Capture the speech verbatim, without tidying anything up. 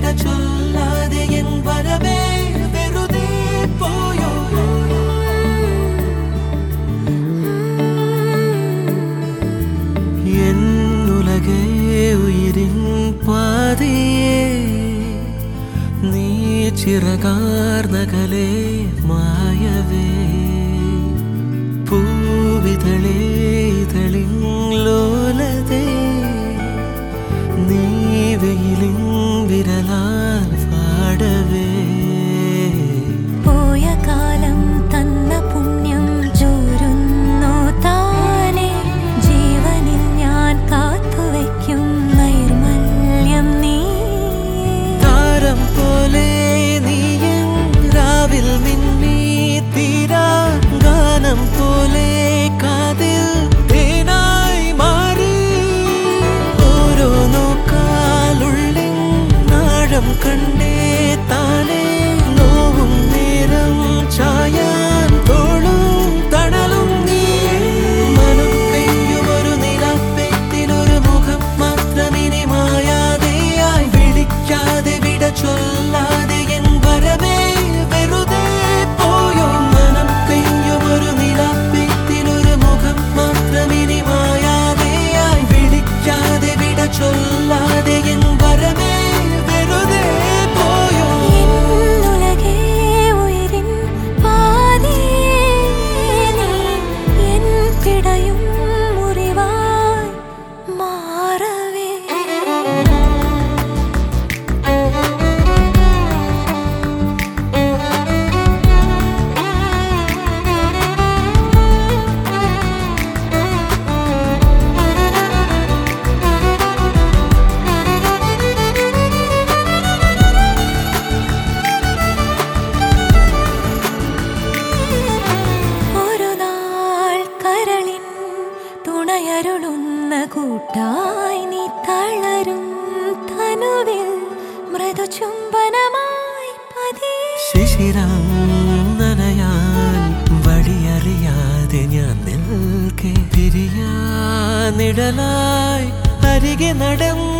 ചൊല്ലാതെ N വരവേ വെറുതെ പോയോ എന്നുലകേ ഉയിരിൻ പാതിയേ നീ ചിറകാർന്നകലെ മായവേ പൂവിതളേ ഇതളിൻ ലോലതേ നീ വെയിലിൻ വിരലാൽ പാടവേ പോയ കാലം തന്ന പുണ്യം ചോരുന്നു താനെ ജീവനിൽ ഞാൻ കാത്തുവയ്ക്കും നൈർമല്യം നീ താരം പോലെ നീ രാവിൽ മിന്നി തീരാ ഗാനം പോലെ കാതിൽ തേനായി മാറി ഓരോ നോക്കാലുള്ളിൽ നാഴം കണ്ടേ താനേ നോവും നേരം ചായാൻ തോളും തണലും നീ മനം പെയ്യുമൊരു നിലാപ്പെത്തിലൊരു മുഖം മാത്രമിനി മായാതെയായി വിളിക്കാതെ വിട ചൊല്ലാതെ എൻ വരവേ വെറുതെ പോയോ മനം പെയ്യുമൊരു നിലാപ്പെത്തിലൊരു മുഖം മാത്രമിനി മായാതെയായി വിളിക്കാതെ വിട ചൊല്ലാതെ എൻ വരവേ വെറുതെ പോയോ എന്നുലകേ ഉയിരിൻ പാതിയേ നീ എൻ പിടയും മുറിവായി മാറവേ ഒരു നാൾ കരളിൻ തുണയരുളുന്ന കൂട്ടായി നീ തളരും തനുവിൽ മൃദുചുംബനമായി പതിയെ ശിശിരം നനയാൻ വഴിയറിയാതെ ഞാൻ നിൽക്കെ തിരിയാ നിഴലായി അരികെ നടന്നു